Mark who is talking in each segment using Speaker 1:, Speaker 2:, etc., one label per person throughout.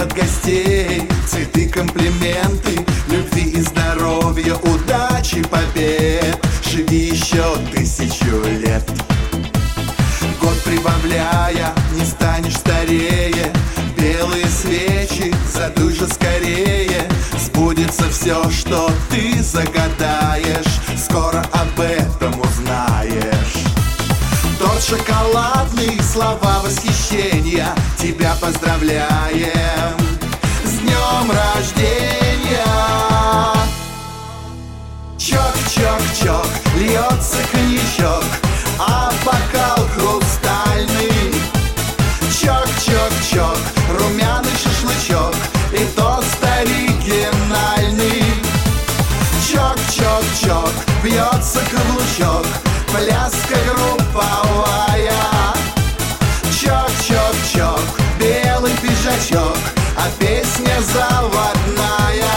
Speaker 1: от гостей цветы, комплименты, любви и здоровья, удачи, побед. Живи еще 1000 лет. Год прибавляя, не станешь старее. Белые свечи, задуй же скорее. Сбудется все, что ты загадаешь. Скоро об этом узнаешь. Торт шоколадный, слова восхищения. Тебя поздравляем с днем рождения. Чок-чок-чок, льется коньячок, а бокал хрустальный. Чок-чок-чок, румяный шашлычок, и тост оригинальный. Чок-чок-чок, бьется каблучок, пляска групповая. Чок-чок-чок, белый пиджачок, а песня заводная.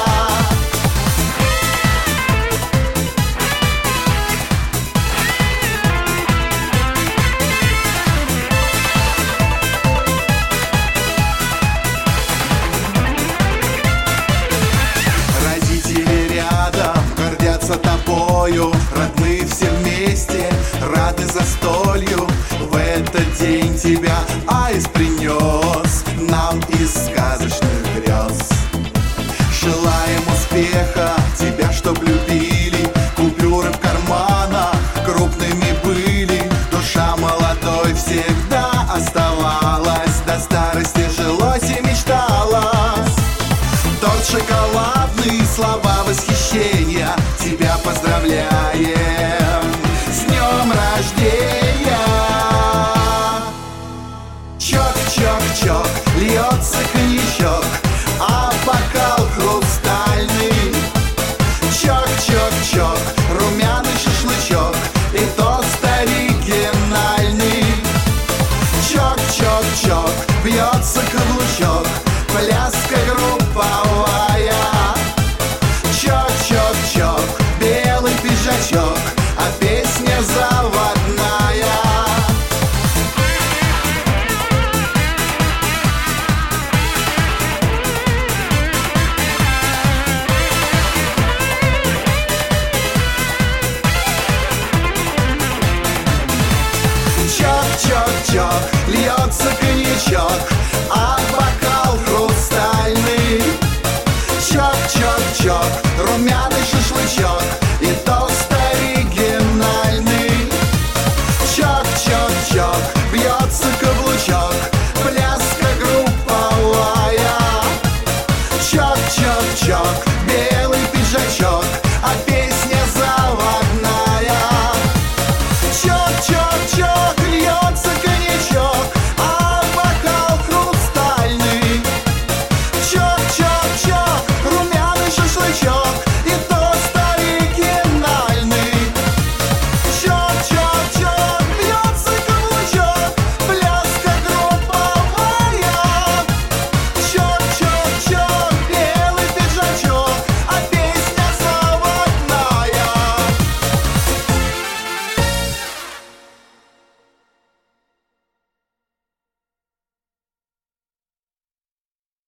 Speaker 1: Тобою, родные все вместе, рады застолью. В этот день тебя аист принес нам из сказочных грез. Желаем успеха, тебя чтоб любили, купюры в карманах крупными были. Душа молодой всегда оставалась, до старости жилось и мечталось. Торт шоколадный, слова восхищения. Тебя поздравляем с днем рождения. Чок-чок-чок, льется коньячок, а бокал хрустальный. Чок-чок-чок, румяный шашлычок, и тост оригинальный. Чок-чок-чок, бьется каблучок, пляска групповая. Чок-чок-чок, белый пиджачок, а песня заводная. Чок-чок-чок, льется коньячок, а бокал хрустальный. Чок-чок-чок, румяный